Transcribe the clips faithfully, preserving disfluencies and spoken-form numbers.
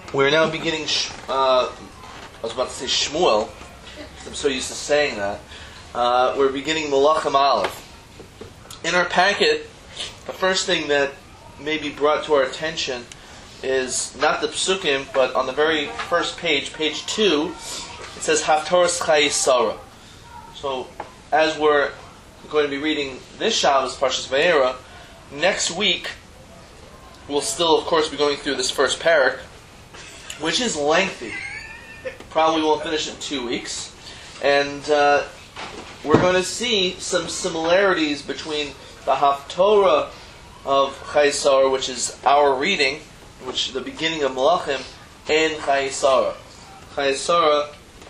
We're now beginning, uh, I was about to say Shmuel, I'm so used to saying that. Uh, we're beginning Melachim Aleph. In our packet, the first thing that may be brought to our attention is not the psukim, but on the very first page, page two, it says Haftorah Chayei Sarah. So, as we're going to be reading this Shabbos, Parshas Vayera, next week we'll still, of course, be going through this first parak, which is lengthy. Probably won't finish in two weeks. And uh, we're going to see some similarities between the Haftorah of Chayei Sarah, which is our reading, which is the beginning of Melachim, and Chayei Sarah. Chayei Sarah,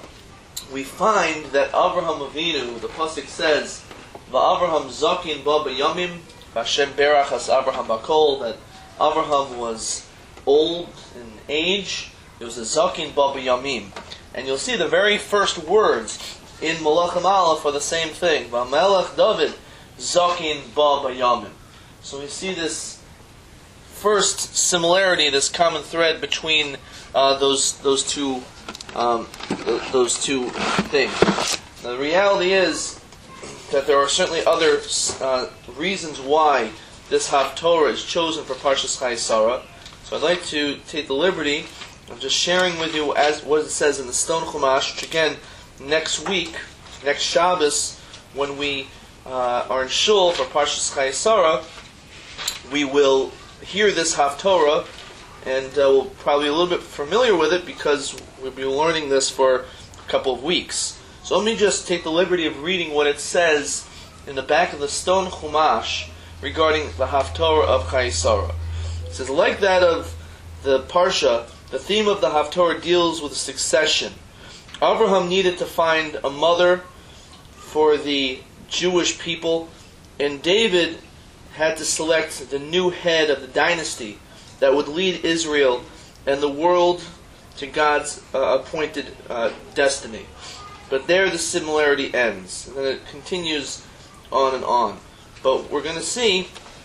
we find that Avraham Avinu, the pasuk says, "Va'Avraham zakin ba b'yamim, v'Hashem berach as Avraham bakol," that Avraham was old in age. It was a zakin ba b'yamim, and you'll see the very first words in Melachim Aleph are the same thing. V'Melech David zakin ba b'yamim. So we see this first similarity, this common thread between uh, those those two um, th- those two things. Now, the reality is that there are certainly other uh, reasons why this Haftorah is chosen for Parshas Chayei Sarah. So I'd like to take the liberty of just sharing with you as what it says in the Stone Chumash, which again, next week, next Shabbos, when we uh, are in Shul for Parshas Chayei Sarah, we will hear this Haftorah, and uh, we'll probably be a little bit familiar with it because we'll be learning this for a couple of weeks. So let me just take the liberty of reading what it says in the back of the Stone Chumash regarding the Haftorah of Chayei Sarah. It says, like that of the Parsha, the theme of the Haftorah deals with succession. Avraham needed to find a mother for the Jewish people, and David had to select the new head of the dynasty that would lead Israel and the world to God's uh, appointed uh, destiny. But there the similarity ends, and then it continues on and on. But we're going to see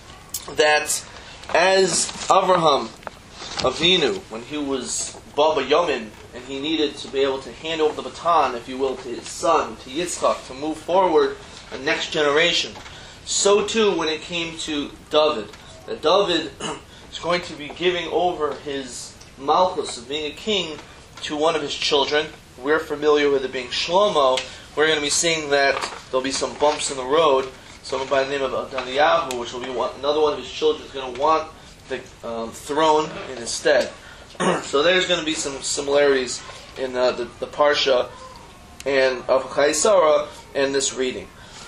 that as Avraham Avinu, when he was Baba Yamin, and he needed to be able to hand over the baton, if you will, to his son, to Yitzchak, to move forward the next generation, so too when it came to David. That David is going to be giving over his malchus of being a king to one of his children. We're familiar with it being Shlomo. We're going to be seeing that there'll be some bumps in the road. Someone by the name of Adoniyahu, which will be one, another one of his children, is going to want the um, throne in his stead. So there's going to be some similarities in uh, the, the Parsha and of Chayei Sarah and this reading.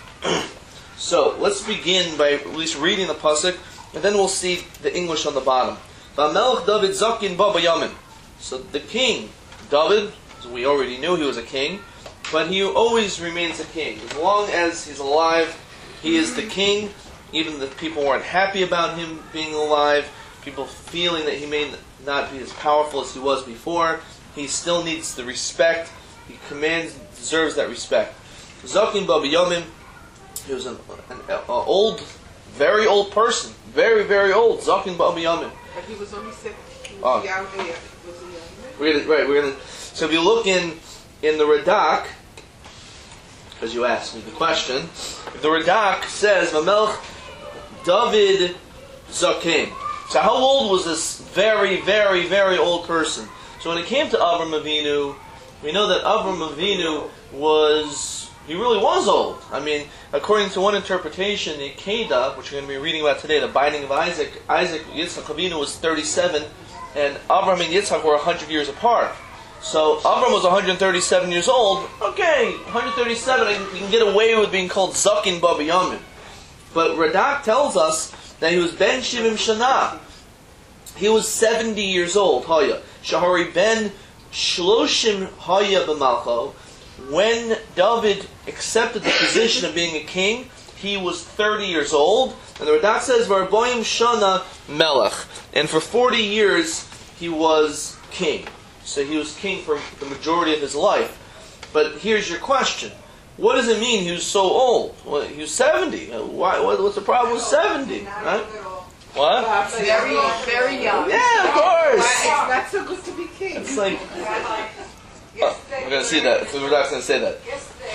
So let's begin by at least reading the pasuk, and then we'll see the English on the bottom. V'Melech David zakin ba b'yamim. So the king, David, as we already knew he was a king, but he always remains a king. As long as he's alive, he is the king. Even if people weren't happy about him being alive, people feeling that he may not be as powerful as he was before, he still needs the respect. He commands, deserves that respect. Zakin ba b'yamim. He was an, an, an old, very old person, very very old. Zakin ba b'yamim. But he was only seventy. Oh. We're gonna, right, we're gonna. So if you look in in the Radak, because you asked me the question, the Radak says V'Melech David Zakin. So how old was this very, very, very old person? So when it came to Avram Avinu, we know that Avram Avinu was, he really was old. I mean, according to one interpretation, the Kedah, which we're going to be reading about today, the binding of Isaac, Isaac, Yitzchak Avinu was thirty-seven, and Avram and Yitzchak were one hundred years apart. So Avram was one hundred thirty-seven years old. Okay, one hundred thirty-seven, you can get away with being called Zakin ba b'yamim. But Radak tells us that he was ben shivim shana. He was seventy years old. Haya shahari ben shloshim haya b'malcho. When David accepted the position of being a king, he was thirty years old. And the Radak says v'arboim shana melech. And for forty years he was king. So he was king for the majority of his life. But here's your question. What does it mean he was so old? Well, he was seventy. Why, what's the problem with seventy? Right? What? Very, very young. Yeah, of course. It's not so good to be king. It's like, oh, we're going to see that. So we're not going to say that.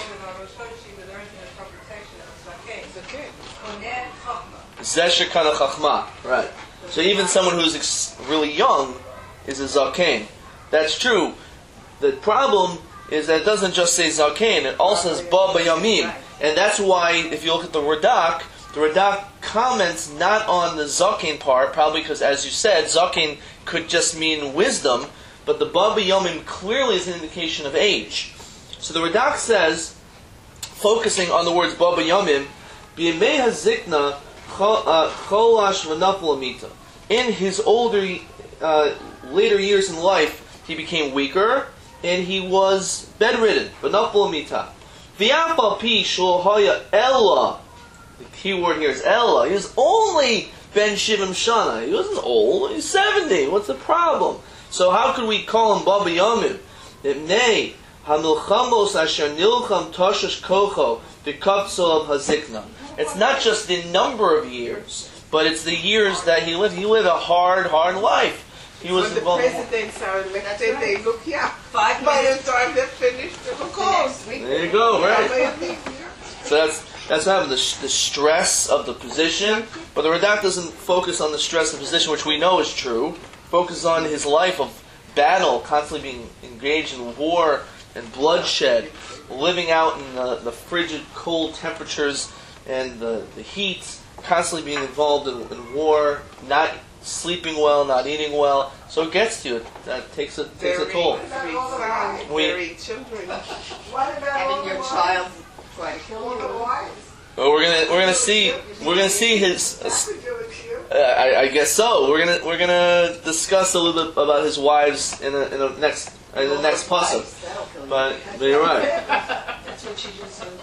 Zesher kana chachma. Right. So even someone who's ex- really young is a zaken. That's true. The problem is that it doesn't just say zaken, it also says ba bayamim. And that's why, if you look at the Radak, the Radak comments not on the zaken part, probably because, as you said, zaken could just mean wisdom, but the ba bayamim clearly is an indication of age. So the Radak says, focusing on the words ba bayamim, b'yemei hazikna cholash v'nafel amita. In his older, uh, later years in life, he became weaker, and he was bedridden. V'nafel amita. V'yafal pi shlohaya ella. The key word here is ella. He was only ben shivim shana. He wasn't old. He's seventy. What's the problem? So how could we call him Baba Yamim? Nay, hamilchamos asher nilcham toshash kocho v'kapso of hazikna. It's not just the number of years, but it's the years that he lived. He lived a hard, hard life. He was when the involved. presidents are elected, they look here. Five By minutes. the time they're finished, they look Next week. There you go, right? right? So that's that's having the, the stress of the position, but the Radak doesn't focus on the stress of the position, which we know is true. Focuses on his life of battle, constantly being engaged in war and bloodshed, living out in the, the frigid, cold temperatures and the, the heat, constantly being involved in, in war, not sleeping well, not eating well. So it gets to you. That takes a takes a toll. Three sons, We- three children. Having your child try to kill you. Well, we're gonna we're gonna see we're gonna see his. Uh, I, I guess so. We're gonna we're gonna discuss a little bit about his wives in a, in the next in the next pasuk. That'll kill you. But but you're right. That's what she just said.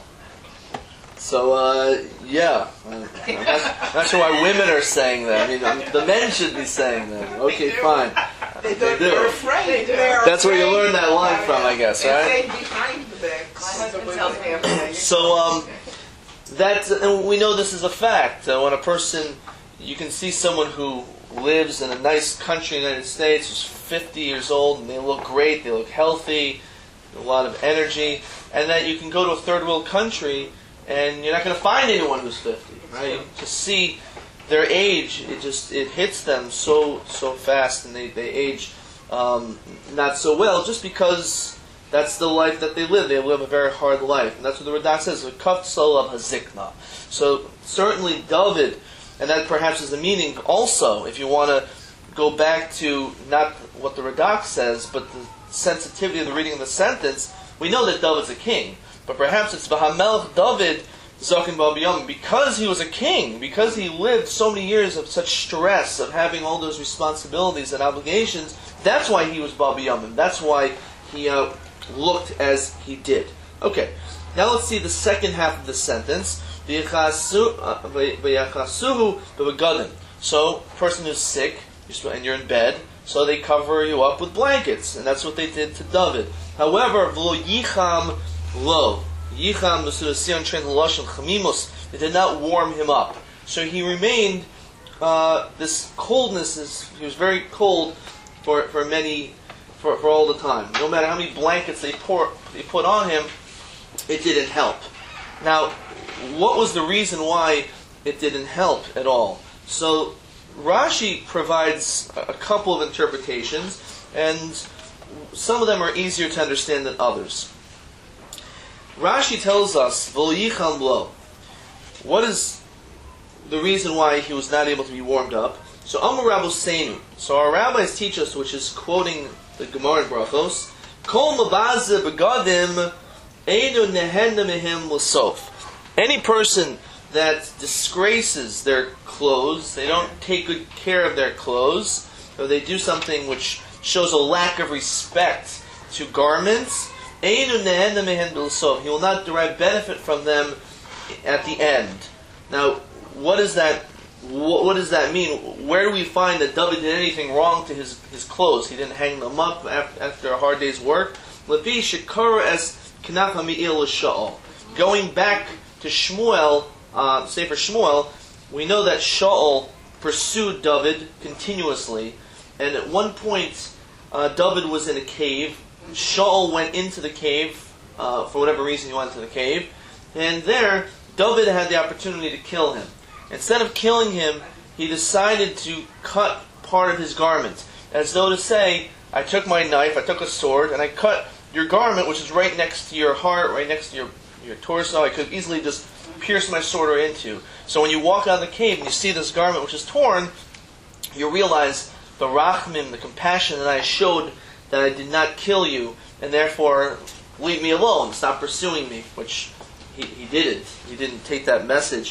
So uh, yeah, I'm not, not sure why women are saying that. I mean, um, the men should be saying that. Okay, fine. They They don't, do. they're afraid. They're That's where you afraid. learn that line from, I guess, They right? say behind the back. My husband tells me every day. So um, that and we know this is a fact. Uh, when a person, you can see someone who lives in a nice country in the United States, who's fifty years old, and they look great, they look healthy, a lot of energy, and then you can go to a third world country, and you're not going to find anyone who's fifty, right? You just see their age, it just it hits them so so fast, and they they age um, not so well, just because. That's the life that they live. They live a very hard life. And that's what the Radak says, Kafsal of Hazikna. So certainly David, and that perhaps is the meaning also, if you want to go back to not what the Radak says, but the sensitivity of the reading of the sentence, we know that David's a king. But perhaps it's V'hamelch David Zaken Ba'biyam, because he was a king, because he lived so many years of such stress, of having all those responsibilities and obligations, that's why he was Ba'biyam. That's why he uh, looked as he did. Okay, now let's see the second half of the sentence. V'yachasuhu b'begadim. So, person who's sick, and you're in bed, so they cover you up with blankets, and that's what they did to David. However, v'lo yicham lo. Yicham, the Sion translation, chamimus, they did not warm him up. So he remained, uh, this coldness, is he was very cold for, for many For, for all the time. No matter how many blankets they pour, they put on him, it didn't help. Now, what was the reason why it didn't help at all? So, Rashi provides a couple of interpretations, and some of them are easier to understand than others. Rashi tells us, V'liyicham lo. What is the reason why he was not able to be warmed up? So, Amar Rabbu Seinu. So our rabbis teach us, which is quoting the Gemara in Brachos, Kol mabaze begadim einu nehena mehim l'sof. Any person that disgraces their clothes, they don't take good care of their clothes, or they do something which shows a lack of respect to garments, einu nehena mehim l'sof. He will not derive benefit from them at the end. Now, what does that What, what does that mean? Where do we find that David did anything wrong to his, his clothes? He didn't hang them up after, after a hard day's work. Levi shekara as kanach hami'il Shaul. Going back to Shmuel, uh, Sefer Shmuel, we know that Shaul pursued David continuously, and at one point uh, David was in a cave. Shaul went into the cave, uh, for whatever reason he went into the cave, and there, David had the opportunity to kill him. Instead of killing him, he decided to cut part of his garment, as though to say, I took my knife, I took a sword, and I cut your garment, which is right next to your heart, right next to your, your torso. I could easily just pierce my sword right into. So when you walk out of the cave and you see this garment which is torn, you realize the rachmim, the compassion that I showed, that I did not kill you, and therefore leave me alone, stop pursuing me, which he, he didn't. He didn't take that message.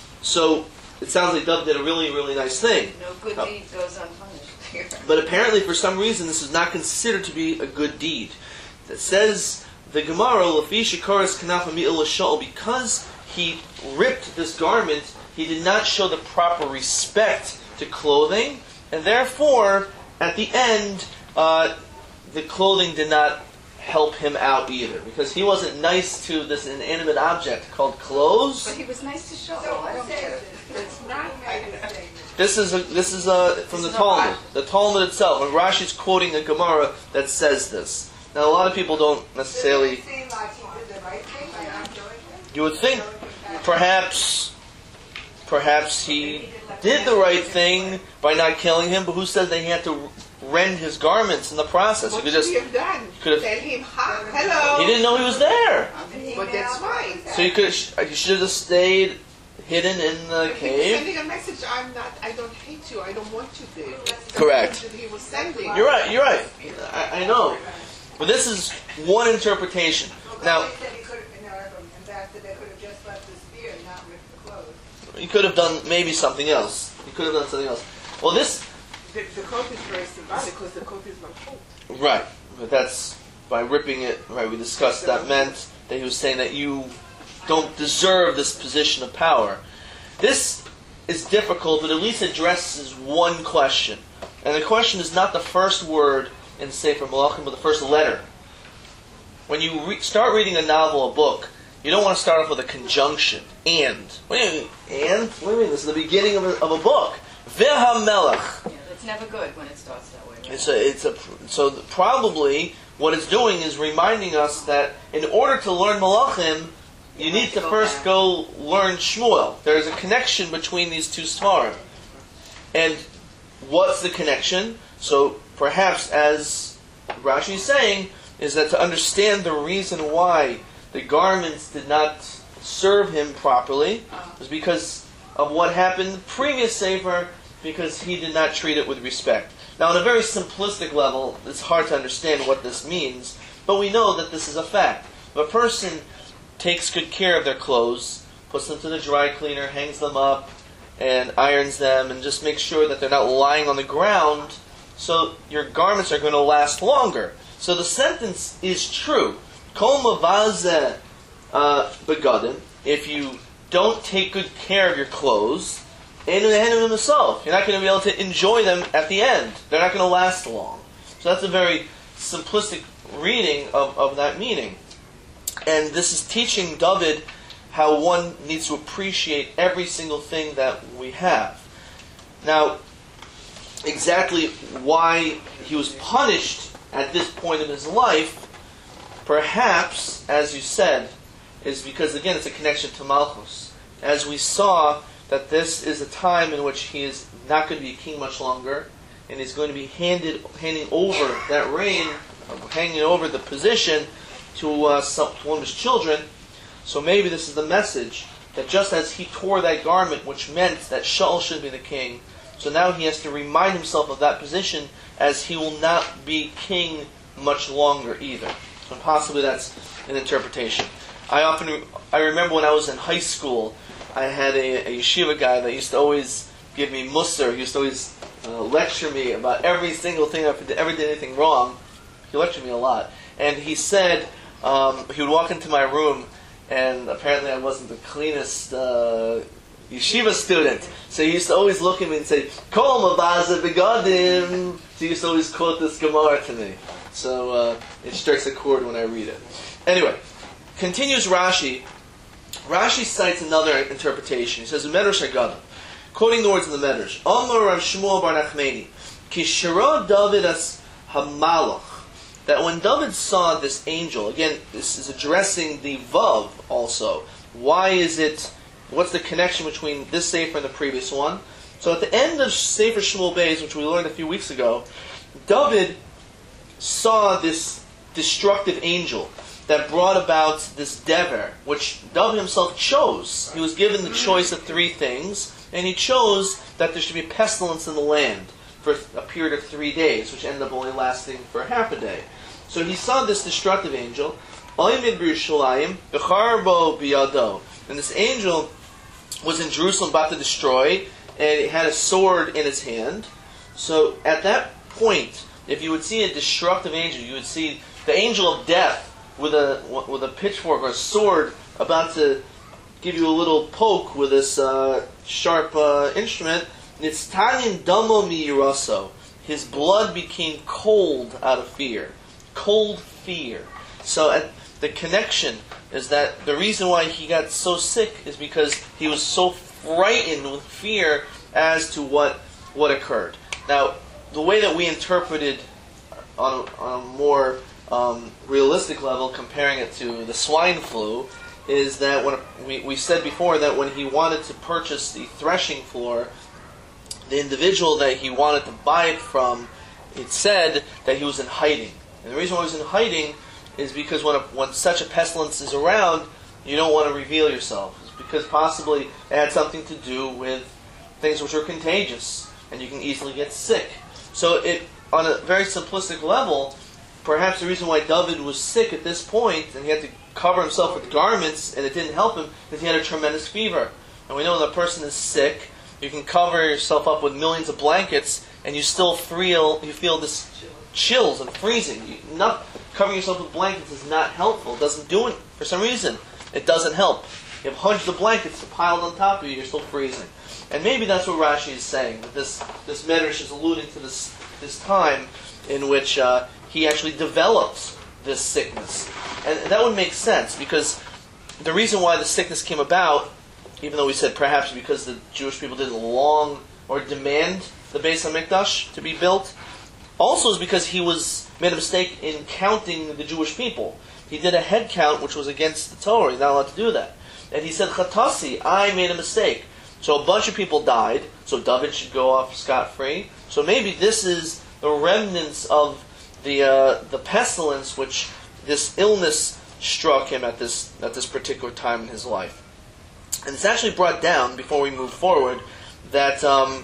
So it sounds like David did a really, really nice thing. No good Uh, deed goes unpunished here. But apparently, for some reason, this is not considered to be a good deed. It says the Gemara, "Lefi shekaras kanaf mi'il l'Shaul," because he ripped this garment, he did not show the proper respect to clothing, and therefore, at the end, uh, the clothing did not help him out either, because he wasn't nice to this inanimate object called clothes. But he was nice to show. So I don't who care. says this? It's not my mistake. This is a, this is a, from the It's not Talmud, the Talmud itself. And Rashi's quoting a Gemara that says this. Now, a lot of people don't necessarily. Does it seem like he did the right thing by not killing him? You would think, perhaps, perhaps he did the right thing by not killing him. But who says that he had to rend his garments in the process? He What could should just. he have done? could have- Tell him, "Hi, hello." He didn't know he was there, But that's fine. so he could. He should have just stayed hidden in the He was cave. sending a message. I'm not. I don't hate you. I don't want you there. That's the Correct. message that he was sending. You're right. You're right. I, I know, but this is one interpretation. Now. They said he could have, in our ambassador, they could have just left the spear and not ripped the clothes. He could have done maybe something else. He could have done something else. Well, this, The, the coat is very symbolic because the coat is not coat. right, but that's by ripping it, right, we discussed that meant that he was saying that you don't deserve this position of power. This is difficult, but at least addresses one question. And the question is not the first word in Sefer Malachim, but the first letter. When you re- start reading a novel, a book, you don't want to start off with a conjunction. And. What do you mean? And? What do you mean? This is the beginning of a, of a book. V'ha-melech. Yeah, it's never good when it starts that way. Right? It's a, it's a, so probably what it's doing is reminding us that in order to learn Malachim, you You need have to to go first back. go learn Shmuel. There's a connection between these two Svarim. And what's the connection? So perhaps, as Rashi is saying, is that to understand the reason why the garments did not serve him properly was because of what happened in the previous Sefer, because he did not treat it with respect. Now, on a very simplistic level, it's hard to understand what this means, but we know that this is a fact. If a person takes good care of their clothes, puts them to the dry cleaner, hangs them up, and irons them, and just makes sure that they're not lying on the ground, so your garments are going to last longer. So the sentence is true. Kol mavazeh begadim. If you don't take good care of your clothes, you're not going to be able to enjoy them at the end. They're not going to last long. So that's a very simplistic reading of, of that meaning. And this is teaching David how one needs to appreciate every single thing that we have. Now, exactly why he was punished at this point in his life, perhaps, as you said, is because, again, it's a connection to Malchus. As we saw, that this is a time in which he is not going to be a king much longer, and he's going to be handed, handing over that reign, handing over the position to, uh, some, to one of his children. So maybe this is the message, that just as he tore that garment, which meant that Shaul should be the king, so now he has to remind himself of that position, as he will not be king much longer either. And possibly that's an interpretation. I often, I remember when I was in high school, I had a, a yeshiva guy that used to always give me musar. He used to always uh, lecture me about every single thing, if I ever did anything wrong. He lectured me a lot. And he said, um, he would walk into my room, and apparently I wasn't the cleanest uh, yeshiva student. So he used to always look at me and say, Kol mavaza begadim. So he used to always quote this Gemara to me. So uh, it strikes a chord when I read it. Anyway, continues Rashi. Rashi cites another interpretation. He says, Medrash Haggadah, quoting the words of the Medrash, Amar Rav Shmuel bar Nachmani, Ki shara David as Hamalach. That when David saw this angel, again, this is addressing the Vav also. Why is it, what's the connection between this Sefer and the previous one? So at the end of Sefer Shmuel Beis, which we learned a few weeks ago, David saw this destructive angel that brought about this dever, which David himself chose. He was given the choice of three things, and he chose that there should be pestilence in the land for a period of three days, which ended up only lasting for half a day. So he saw this destructive angel, Oymid B'Yerushalayim, B'Charbo B'Yado. And this angel was in Jerusalem about to destroy, and it had a sword in its hand. So at that point, if you would see a destructive angel, you would see the angel of death with a with a pitchfork or a sword about to give you a little poke with this uh, sharp uh, instrument. Nitztayin damo mi yiraso. His blood became cold out of fear. Cold fear. So at, the connection is that the reason why he got so sick is because he was so frightened with fear as to what what occurred. Now, the way that we interpreted on a, on a more um, realistic level, comparing it to the swine flu, is that when we, we said before that when he wanted to purchase the threshing floor, the individual that he wanted to buy it from, it said that he was in hiding. And the reason why he was in hiding is because when a, when such a pestilence is around, you don't want to reveal yourself. It's because possibly it had something to do with things which are contagious, and you can easily get sick. So it, on a very simplistic level, perhaps the reason why David was sick at this point, and he had to cover himself with garments, and it didn't help him, is he had a tremendous fever. And we know when a person is sick, you can cover yourself up with millions of blankets, and you still feel you feel this chills and freezing. You, not covering yourself with blankets is not helpful. It doesn't do it for some reason. It doesn't help. You have hundreds of blankets piled on top of you, you're still freezing. And maybe that's what Rashi is saying. That this this Medrash is alluding to this this time in which uh, he actually developed this sickness, and that would make sense because the reason why the sickness came about, even though we said perhaps because the Jewish people didn't long or demand the Beis HaMikdash to be built, also is because he was made a mistake in counting the Jewish people. He did a head count which was against the Torah. He's not allowed to do that. And he said, Chatasi, I made a mistake. So a bunch of people died, so David should go off scot-free. So maybe this is the remnants of the uh, the pestilence which this illness struck him at this at this particular time in his life. And it's actually brought down, before we move forward, that um,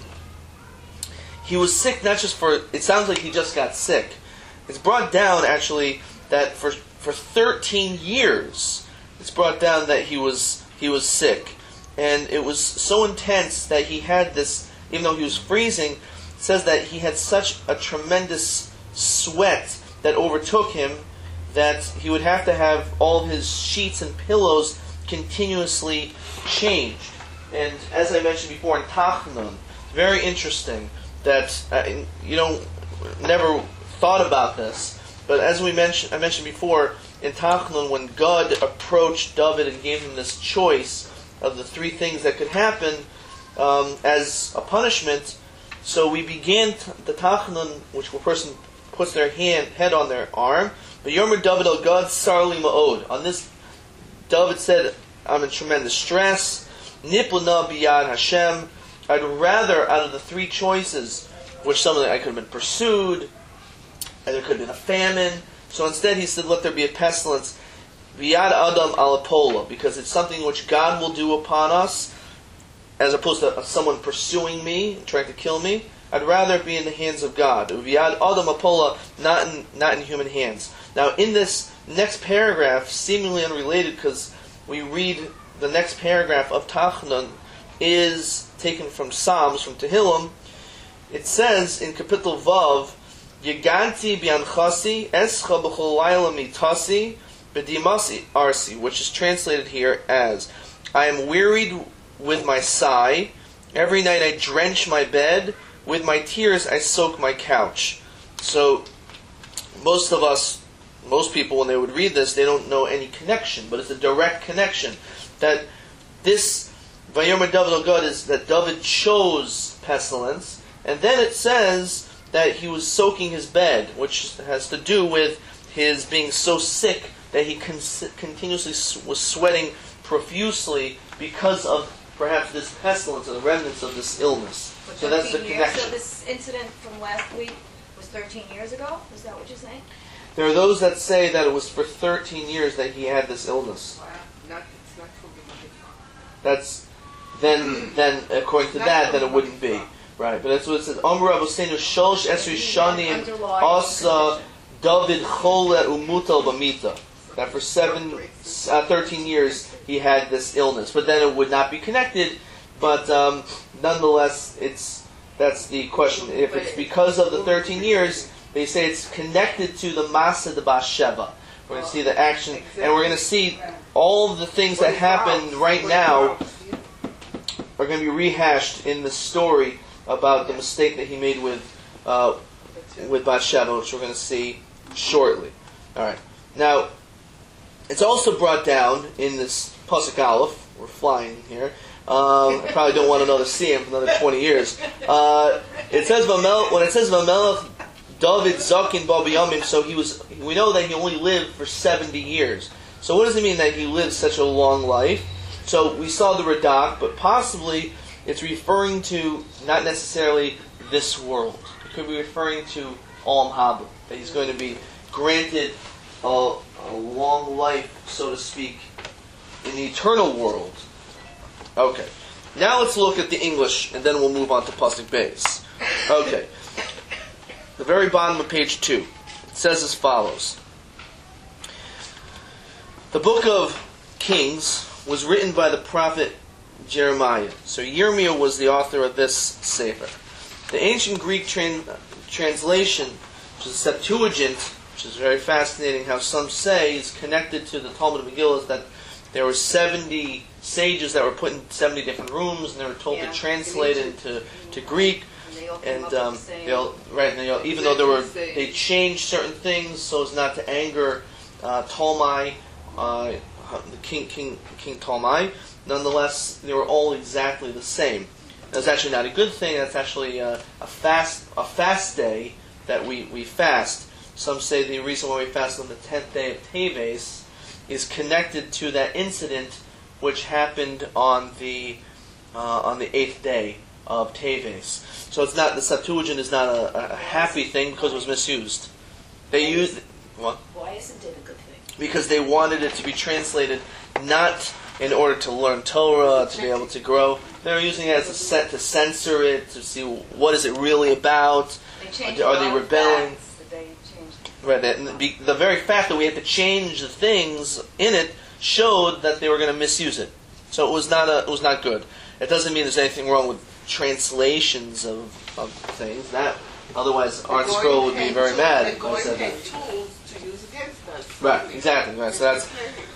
he was sick not just for, it sounds like he just got sick. It's brought down, actually, that for for thirteen years, it's brought down that he was he was sick. And it was so intense that he had this, even though he was freezing, it says that he had such a tremendous sweat that overtook him that he would have to have all of his sheets and pillows continuously changed. And as I mentioned before in Tachnun, very interesting that uh, you know never thought about this, but as we mentioned, I mentioned before in Tachnun, when God approached David and gave him this choice of the three things that could happen um, as a punishment, so we began t- the Tachnun, which a person puts their hand head on their arm. But Yomer David El Gad Sarli Ma'od. On this, David said, "I'm in tremendous stress. Nipluna biyad Hashem. I'd rather, out of the three choices, which some of them I could have been pursued, and there could have been a famine. So instead, he said, let there be a pestilence. Biyad Adam Alapola, because it's something which God will do upon us, as opposed to someone pursuing me, trying to kill me. I'd rather it be in the hands of God. Biyad Adam Apola, not in not in human hands." Now, in this next paragraph, seemingly unrelated, because we read the next paragraph of Tachnun is taken from Psalms, from Tehillim. It says in Kapitel Vav, Yeganti bianchasi escha b'chol layla mitasi b'dimasi arsi, which is translated here as, I am wearied with my sigh, every night I drench my bed, with my tears I soak my couch. So, most of us, most people, when they would read this, they don't know any connection, but it's a direct connection. That this Vayomer David El Gad is that David chose pestilence, and then it says that he was soaking his bed, which has to do with his being so sick that he con- continuously s- was sweating profusely because of perhaps this pestilence or the remnants of this illness. For So that's the thirteen years. connection. So this incident from last week was thirteen years ago? Is that what you're saying? There are those that say that it was for thirteen years that he had this illness. Wow. Not, it's not from the mother. That's then, then according to Not that, from then the it wouldn't be mother. right. But that's what it says. Amr Avosenu Sholosh Esri Shanim Underlying Asa condition. David Chole Umutal Bamita. That for seven, uh, thirteen years he had this illness, but then it would not be connected. But um, nonetheless, it's that's the question. If it's because of the thirteen years, they say it's connected to the Masa de Basheva. We're going to see the action, and we're going to see all of the things that happen right now are going to be rehashed in the story about the mistake that he made with uh, with Bathsheba, which we're going to see shortly. All right. Now, it's also brought down in this Pasuk Aleph. We're flying here. Um, I probably don't want another see him for another twenty years. Uh, it says Vamel, when it says Vamelech David Zakin Babiyamim, so he was. We know that he only lived for seventy years. So what does it mean that he lived such a long life? So we saw the Radak, but possibly it's referring to not necessarily this world. It could be referring to Olam Haba, that he's going to be granted a, a long life, so to speak, in the eternal world. Okay. Now let's look at the English, and then we'll move on to Pasuk Beis. Okay. The very bottom of page two. It says as follows. The book of Kings was written by the prophet Jeremiah. So Yirmiyah was the author of this Sefer. The ancient Greek tran- translation, which is the Septuagint, which is very fascinating how some say is connected to the Talmud of Megillah, is that there were seventy sages that were put in seventy different rooms, and they were told Yeah, to translate it into to Greek. And they all came And up with um, the same. they all, right, and they all, even though there were, they changed certain things so as not to anger uh, Ptolemy, uh, the king, king, King Ptolemy. Nonetheless, they were all exactly the same. That's actually not a good thing. That's actually a, a fast, a fast day that we, we fast. Some say the reason why we fast on the tenth day of Teves is connected to that incident which happened on the uh, on the eighth day of Teves. So it's not the Septuagint is not a, a happy thing because it was misused. They used what? Why isn't it a good thing? Because they wanted it to be translated not in order to learn Torah, to be able to grow. They were using it as a set to censor it, to see what is it really about. They changed Are a they lot of rebelling? facts that they changed. Right, and the, the very fact that we had to change the things in it showed that they were going to misuse it. So it was not a, it was not good. It doesn't mean there's anything wrong with translations of, of things. That otherwise, Art Scroll would be very mad if I said that. Tools to use against us. Right, exactly. Right. So that's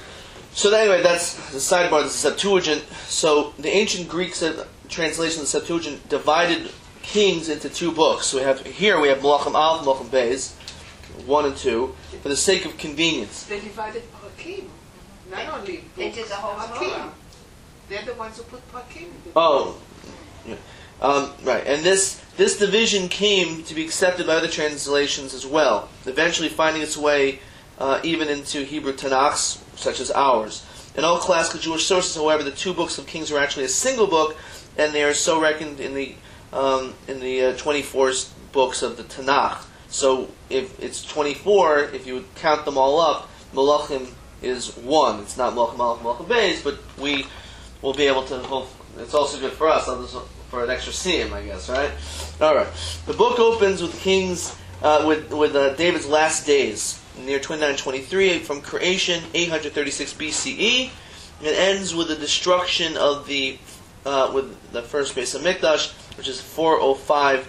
so. Anyway, that's the sidebar. This is Septuagint. So the ancient Greek translation of the Septuagint divided Kings into two books. So we have here we have Malachim Aleph, Malachim Beis, one and two, for the sake of convenience. They divided Pakim. Not only books, They did the whole Pakim. Torah. They're the ones who put Pakim. Oh, yeah. um, right. And this this division came to be accepted by other translations as well, eventually finding its way uh, even into Hebrew Tanakhs, such as ours. In all classical Jewish sources, however, the two books of Kings are actually a single book, and they are so reckoned in the um, in the uh, twenty-four books of the Tanakh. So if it's twenty-four, if you would count them all up, Malachim is one. It's not Malachim Aleph, Malachim Beis, but we will be able to. Hope, it's also good for us, for an extra siyum, I guess, right? All right. The book opens with Kings uh, with with uh, David's last days, near twenty-nine twenty-three, from creation, eight hundred thirty-six B C E, and it ends with the destruction of the uh, with the first Beis Hamikdash, which is four oh five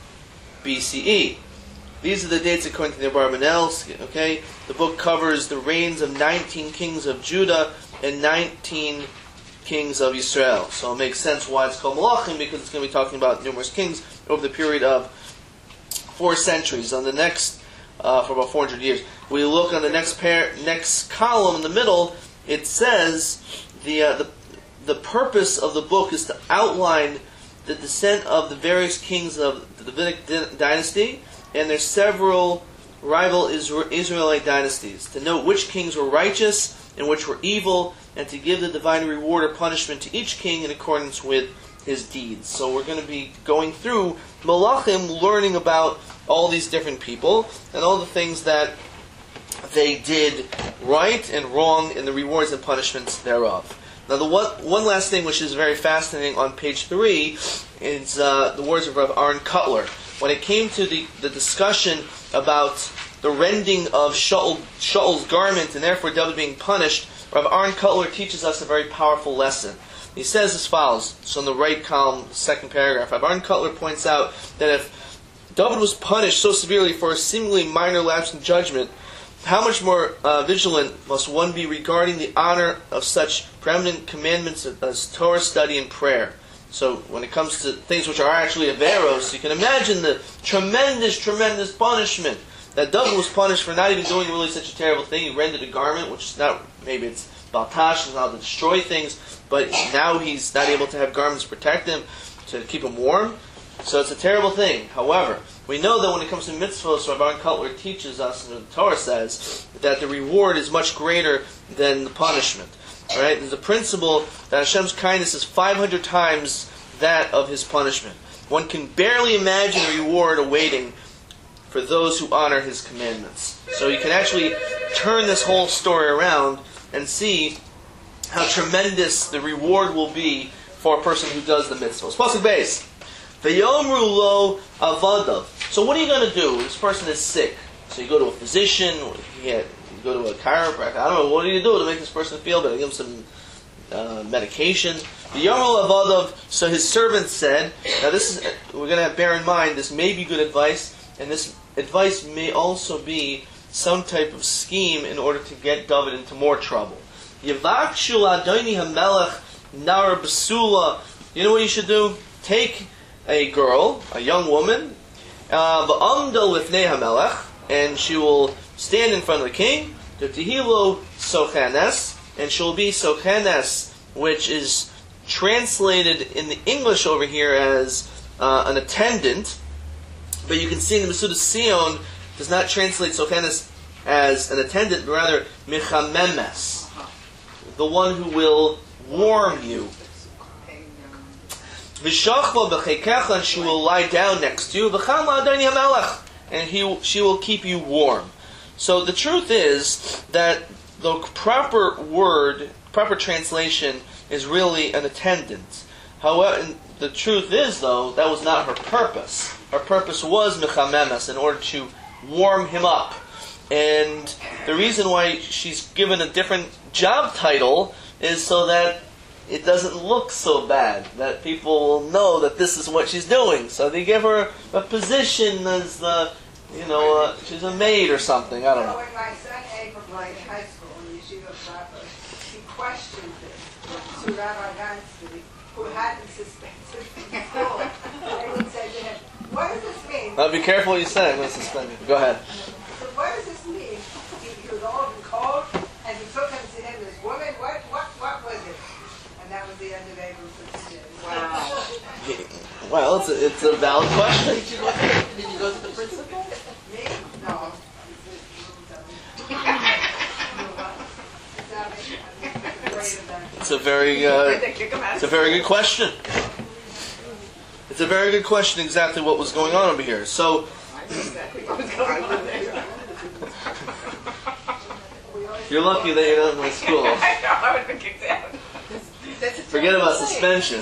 B C E. These are the dates according to the Abarbanel. Okay, the book covers the reigns of nineteen kings of Judah and nineteen kings of Israel. So it makes sense why it's called Malachim, because it's going to be talking about numerous kings over the period of four centuries. On the next, uh, for about four hundred years, we look on the next pair, next column in the middle. It says the uh, the the purpose of the book is to outline the descent of the various kings of the Davidic dy- dynasty, and their several rival Isra- Israelite dynasties, to note which kings were righteous and which were evil, and to give the divine reward or punishment to each king in accordance with his deeds. So we're going to be going through Malachim, learning about all these different people and all the things that they did right and wrong, and the rewards and punishments thereof. Now, the one, one last thing which is very fascinating on page three is uh, the words of Rav Aaron Cutler. When it came to the, the discussion about the rending of Shaul, Shaul's garment and therefore David being punished, Rav Aaron Cutler teaches us a very powerful lesson. He says as follows, so in the right column, second paragraph, Rav Aaron Cutler points out that if David was punished so severely for a seemingly minor lapse in judgment, how much more uh, vigilant must one be regarding the honor of such preeminent commandments as Torah study and prayer? So when it comes to things which are actually averos, you can imagine the tremendous, tremendous punishment that David was punished for not even doing really such a terrible thing. He rendered a garment, which is not, maybe it's Baltash, is not to destroy things, but now he's not able to have garments to protect him, to keep him warm. So it's a terrible thing. However, we know that when it comes to mitzvahs, Rav Aaron Cutler teaches us, and the Torah says, that the reward is much greater than the punishment. All right? There's a principle that Hashem's kindness is five hundred times that of His punishment. One can barely imagine a reward awaiting for those who honor His commandments. So you can actually turn this whole story around and see how tremendous the reward will be for a person who does the mitzvahs. Pasuk base. V'yomru lo avadav. So what are you going to do? This person is sick. So you go to a physician, you go to a chiropractor. I don't know, what do you do to make this person feel better? Give him some uh, medication. V'yomru lo avadav. So his servant said, now this is, we're going to have bear in mind, this may be good advice, and this advice may also be some type of scheme in order to get David into more trouble. Yavakshu Adoni HaMelech Nar Basula. You know what you should do? Take a girl, a young woman, Ba'amdal Lifnei HaMelech, and she will stand in front of the king, Tehilo Sochanes, and she'll be Sochanes, which is translated in the English over here as uh, an attendant, but you can see in the Mesudas Sion does not translate Sochanes as an attendant, but rather Mechamemes, the one who will warm you. V'shachva b'chekecha, and she will lie down next to you. V'cham la'adoni hamelech, and he, she will keep you warm. So the truth is that the proper word, proper translation, is really an attendant. However, the truth is, though, that was not her purpose. Her purpose was mechamemes, in order to warm him up. And the reason why she's given a different job title is so that it doesn't look so bad, that people will know that this is what she's doing. So they give her a position as the, you know, uh, she's a maid or something. I don't know. When my son Abram was in high school in Yeshiva Rabbah, he questioned this to Rabbi Gansky, who hadn't suspected in school. And he said to him, "What does this mean?" Now be careful what you say. I'm going to suspend you. Go ahead. So what does this mean? He, he was all in cold, and he took him to him, this woman. What, what, what was it? And that was the end of Abram's decision. Wow. Well, it's a, it's a valid question. Did you go to, did you go to the principal? Me? No. It's a very, uh, it's a very good question. It's a very good question. Exactly what was going on over here. So, you're lucky that you're not in school. I know, I would have been kicked out. Forget about suspension.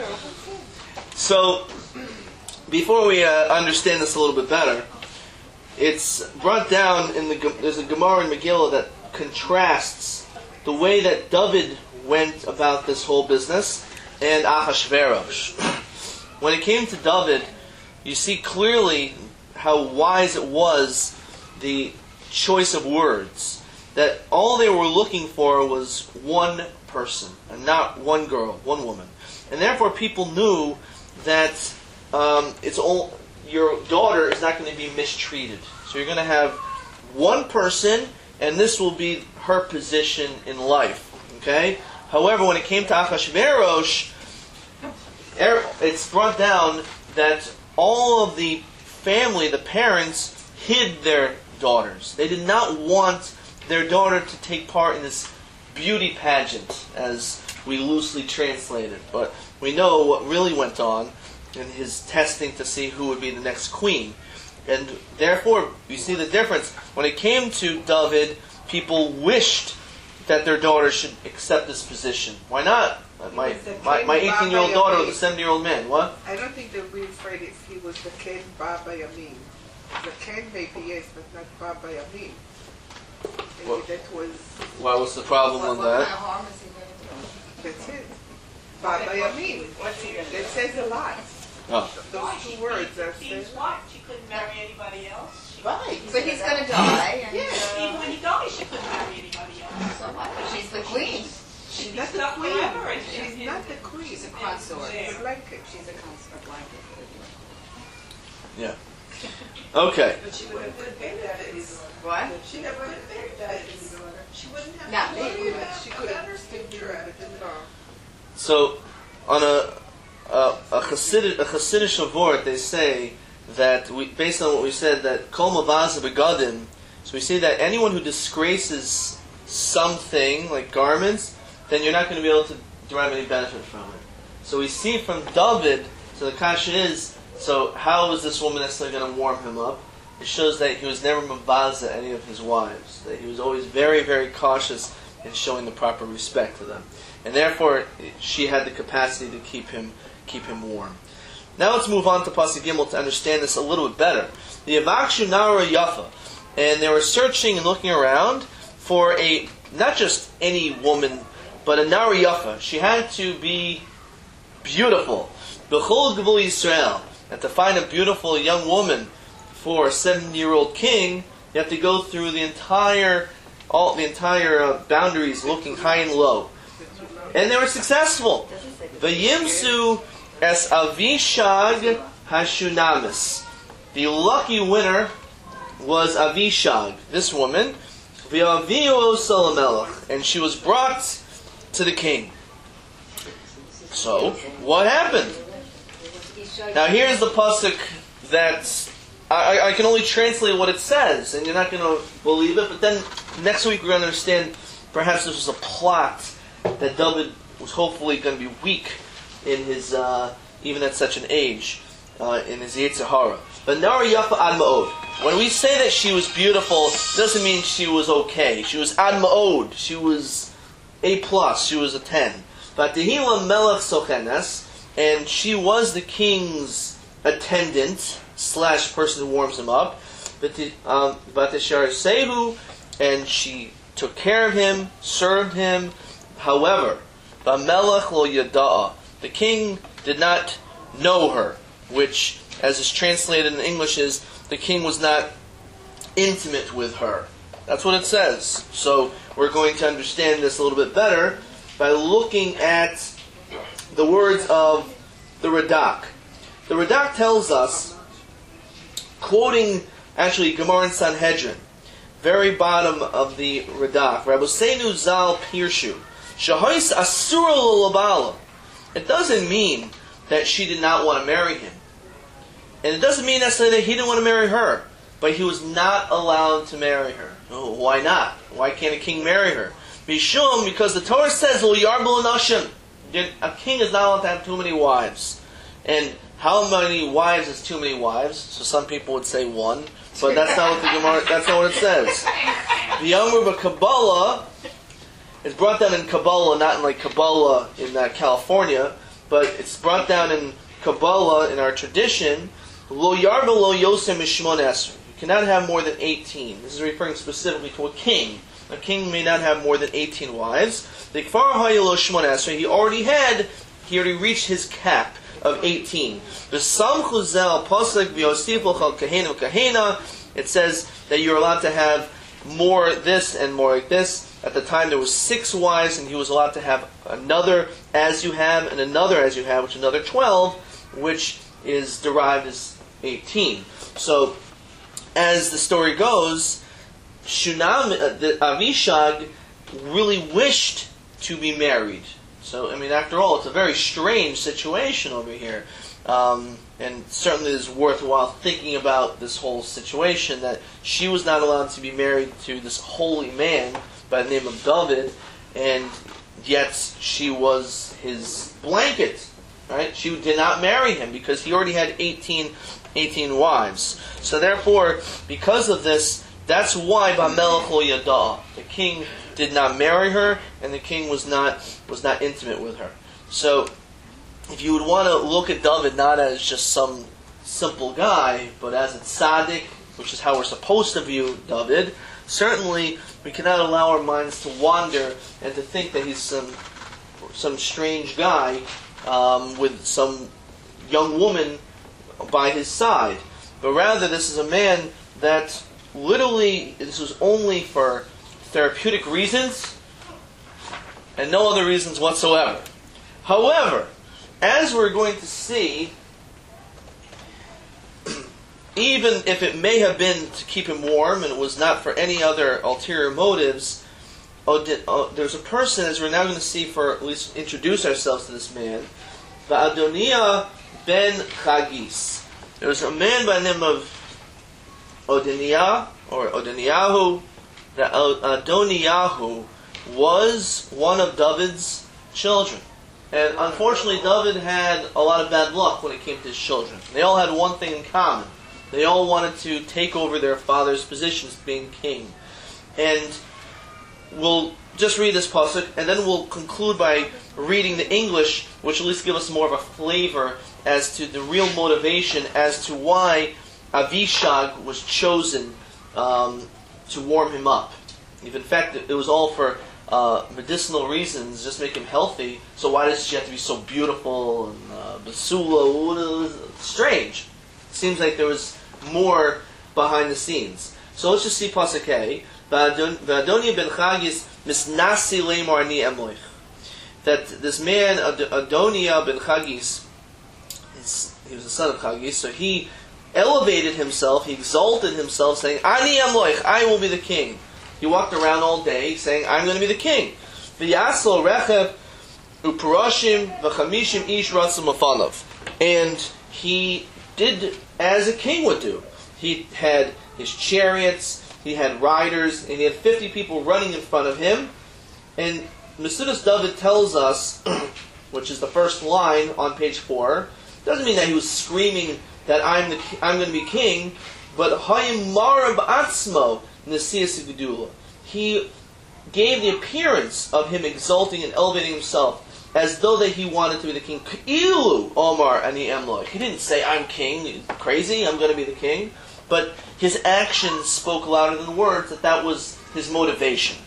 So, before we uh, understand this a little bit better, it's brought down in the there's a Gemara in Megillah that contrasts the way that David went about this whole business and Achashverosh. When it came to David, you see clearly how wise it was, the choice of words. That all they were looking for was one person, and not one girl, one woman. And therefore people knew that um, it's all, your daughter is not going to be mistreated. So you're going to have one person, and this will be her position in life. Okay? However, when it came to Achashverosh, it's brought down that all of the family, the parents, hid their daughters. They did not want their daughter to take part in this beauty pageant, as we loosely translate it. But we know what really went on in his testing to see who would be the next queen. And therefore, you see the difference. When it came to David, people wished that their daughter should accept this position. Why not? My my, my eighteen-year-old daughter with a seventy-year-old man. What? I don't think the real phrase is he was the Ken Baba Yamin. The Ken maybe yes, but not Baba Yamin. Maybe Well, that was, Why was the problem What, with what kind of that? harm is he going to do? that's it. Baba Yamin. What's he gonna do? That says a lot. Oh. Those two words are said. King's wife. She couldn't marry anybody else. She, Right. But he's going to die, and Yeah. even when he died, she couldn't marry anybody else. so what? She's the queen. She's He's not the stuck queen. forever in- She's in- not the queen. She's a consort. She's like it. She's a consort blanket. Yeah. Okay. But she would have good benefits. What? She would have good benefits. She wouldn't have Not to me. worry about She could have better still future. with the law. So, on a a, a Hasidic a Hasidic avort, they say that we, based on what we said, that kol mavaza begadim. So we say that anyone who disgraces something like garments, then you're not going to be able to derive any benefit from it. So we see from David. So the kasha is, so how is this woman necessarily going to warm him up? It shows that he was never mavaza any of his wives. That he was always very, very cautious in showing the proper respect to them. And therefore, she had the capacity to keep him keep him warm. Now let's move on to Pasuk Gimel to understand this a little bit better. The Yavakshu Nara Yafa, and they were searching and looking around for a, not just any woman, but a Nara Yafa. She had to be beautiful. B'chol Gvul Yisrael. And to find a beautiful young woman for a seventy-year-old king, you have to go through the entire all the entire uh, boundaries, looking high and low. And they were successful. Vayimsu es Avishag Hashunamis. The lucky winner was Avishag, this woman. V'aviu Solomelech, and she was brought to the king. So, what happened? Now here's the pasuk that I, I can only translate what it says, and you're not going to believe it. But then next week we're going to understand. Perhaps this was a plot that David was hopefully going to be weak in his, uh, even at such an age, uh, in his Yetzer Hara. But Nara Yafa Ad Ma'od. When we say that she was beautiful, it doesn't mean she was okay. She was Ad Ma'od. She was A plus. She was a ten. But Tehila Melech Sochenes, and she was the king's attendant slash person who warms him up. Batishar Sehu, and she took care of him, served him. However, Bamelech lo Yada'a, the king did not know her, which, as is translated in English, is the king was not intimate with her. That's what it says. So we're going to understand this a little bit better by looking at the words of the Radak. The Radak tells us, quoting actually Gemara and Sanhedrin, very bottom of the Radak, Rabbeinu Zal Pirshu, Shahais Asura L'Labala. It doesn't mean that she did not want to marry him. And it doesn't mean necessarily that he didn't want to marry her. But he was not allowed to marry her. Oh, why not? Why can't a king marry her? Bishum, because the Torah says, a king is not allowed to have too many wives. And how many wives is too many wives? So some people would say one. But that's not what the Gemara, that's not what it says. The Yomru Kabbalah is brought down in Kabbalah, not in like Kabbalah in uh, California, but it's brought down in Kabbalah in our tradition. Lo yarba lo yosem mishmones. You cannot have more than eighteen. This is referring specifically to a king. A king may not have more than eighteen wives. The kfar hayelo shmones. He already had. He already reached his cap of eighteen. The sam chuzel pasuk v'yosif l'chal kahena v'kahena. It says that you're allowed to have more this and more like this. At the time there was six wives, and he was allowed to have another as you have, and another as you have, which is another twelve, which is derived as eighteen. So, as the story goes, Shunam, uh, the Avishag really wished to be married So, I mean, after all, it's a very strange situation over here. Um, and certainly it is worthwhile thinking about this whole situation, that she was not allowed to be married to this holy man by the name of David, and yet she was his blanket, right? She did not marry him because he already had eighteen, eighteen wives. So therefore, because of this, that's why Bamelech lo Yada, the king did not marry her, and the king was not was not intimate with her. So, if you would want to look at David not as just some simple guy, but as a tzaddik, which is how we're supposed to view David, certainly we cannot allow our minds to wander and to think that he's some some strange guy um, with some young woman by his side. But rather, this is a man that literally, this was only for therapeutic reasons and no other reasons whatsoever. However, as we're going to see, even if it may have been to keep him warm and it was not for any other ulterior motives, oh, there's a person, as we're now going to see, for at least introduce ourselves to this man, Adoniah ben Chagis. There was a man by the name of Odoniah, or Odoniahu. That Adoniyahu was one of David's children. And unfortunately, David had a lot of bad luck when it came to his children. They all had one thing in common. They all wanted to take over their father's positions, being king. And we'll just read this pasuk, and then we'll conclude by reading the English, which will at least give us more of a flavor as to the real motivation as to why Avishag was chosen um, to warm him up. If in fact it was all for uh, medicinal reasons, just make him healthy, so why does she have to be so beautiful and uh, basula? Strange. Seems like there was more behind the scenes. So let's just see pasuk A. V'Adoniah ben Chagis misnasi leimar ni emloich. That this man Adoniah ben Chagis, he was the son of Chagis, so he elevated himself, he exalted himself, saying, Ani Amloich, I will be the king. He walked around all day saying, I'm going to be the king. V'yaslo rechev u'parashim v'chamishim ish ratzim afanov. And he did as a king would do. He had his chariots, he had riders, and he had fifty people running in front of him. And Mesudus David tells us, which is the first line on page four, doesn't mean that he was screaming that I'm the I'm going to be king, but Hayim Marab Atzmo Nesias Gedula. He gave the appearance of him exalting and elevating himself as though that he wanted to be the king. Ilu Omar Ani Emloich. He didn't say, I'm king, crazy, I'm going to be the king. But his actions spoke louder than the words, that that was his motivation.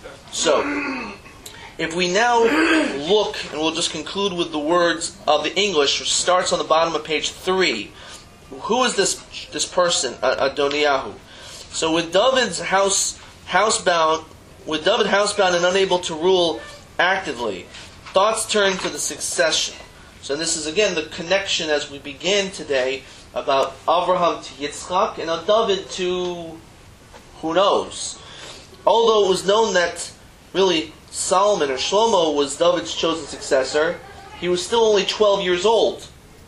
So, if we now look, and we'll just conclude with the words of the English, which starts on the bottom of page three. Who is this this person, Adoniyahu? So with David's house housebound, with David housebound and unable to rule actively, thoughts turn to the succession. So this is again the connection as we began today about Abraham to Yitzchak and David to who knows. Although it was known that really Solomon or Shlomo was David's chosen successor, he was still only twelve years old.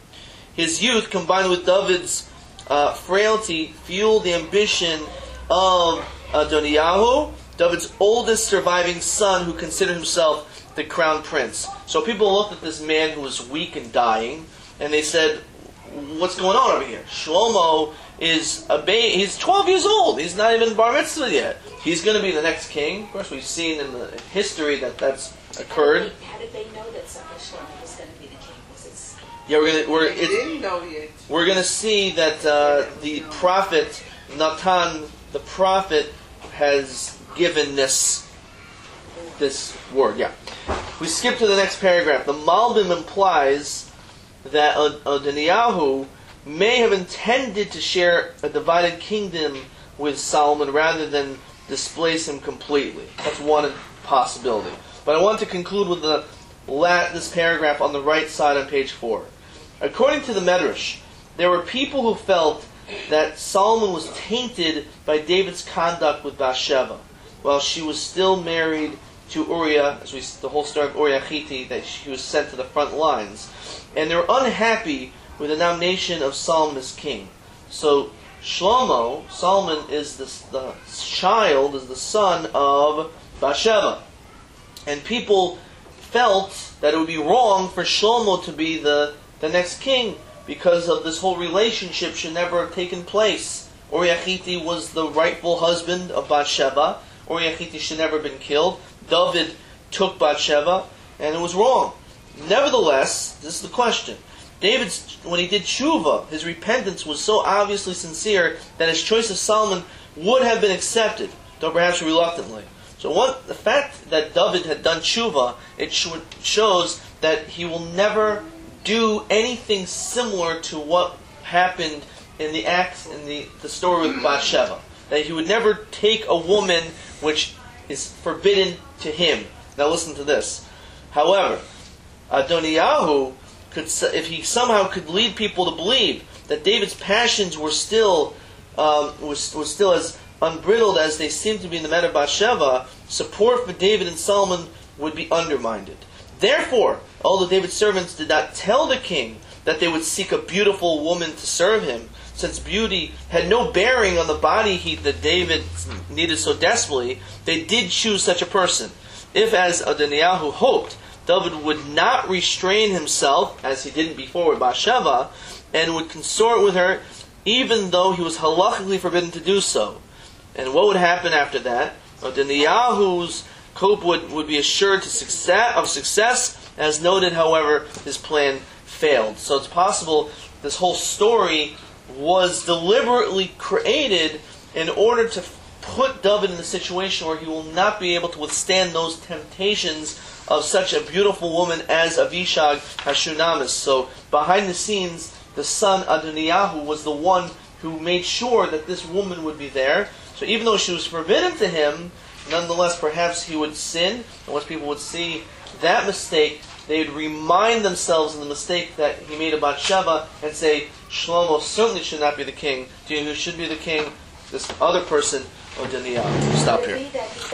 His youth, combined with David's uh, frailty, fueled the ambition of Adoniyahu, David's oldest surviving son, who considered himself the crown prince. So people looked at this man who was weak and dying, and they said, what's going on over here? Shlomo is a baby. He's twelve years old. He's not even bar mitzvah yet. He's going to be the next king. Of course, we've seen in the history that that's occurred. How did they know that Shlomo was going to be the king? Was it... Yeah, we're gonna we're They didn't know yet. we're gonna see that uh, the prophet Natan, the prophet, has given this this word. Yeah, we skip to the next paragraph. The Malbim implies that Adoniyahu may have intended to share a divided kingdom with Solomon rather than displace him completely. That's one possibility. But I want to conclude with the la- this paragraph on the right side on page four. According to the Medrash, there were people who felt that Solomon was tainted by David's conduct with Bathsheba, while she was still married to Uriah, as we the whole story of Uriah Hittite, that he was sent to the front lines, and they were unhappy with the nomination of Solomon as king. So Shlomo, Solomon is the, the child, is the son of Bathsheba, and people felt that it would be wrong for Shlomo to be the, the next king because of this whole relationship should never have taken place. Uriah Hittite was the rightful husband of Bathsheba. Uriah Hittite should never have been killed. David took Bathsheba, and it was wrong. Nevertheless, this is the question. David, when he did tshuva, his repentance was so obviously sincere that his choice of Solomon would have been accepted, though perhaps reluctantly. So what, the fact that David had done tshuva, it shows that he will never do anything similar to what happened in the acts in the, the story with Bathsheba. That he would never take a woman which is forbidden to him. Now listen to this. However, Adoniyahu could, if he somehow could lead people to believe that David's passions were still um, was, was still as unbridled as they seemed to be in the matter of Bathsheba, support for David and Solomon would be undermined. Therefore, although David's servants did not tell the king that they would seek a beautiful woman to serve him, since beauty had no bearing on the body heat that David needed so desperately, they did choose such a person. If, as Adoniyahu hoped, David would not restrain himself, as he didn't before with Bathsheba, and would consort with her, even though he was halachically forbidden to do so. And what would happen after that? Adoniyahu's hope would, would be assured to success, of success. As noted, however, his plan failed. So it's possible this whole story was deliberately created in order to put David in a situation where he will not be able to withstand those temptations of such a beautiful woman as Avishag Hashunamis. So behind the scenes, the son Adoniyahu was the one who made sure that this woman would be there. So even though she was forbidden to him, nonetheless perhaps he would sin, and once people would see that mistake, they would remind themselves of the mistake that he made of Bathsheba and say, Shlomo certainly should not be the king. Do you know who should be the king? This other person, Adoniyahu. Stop here.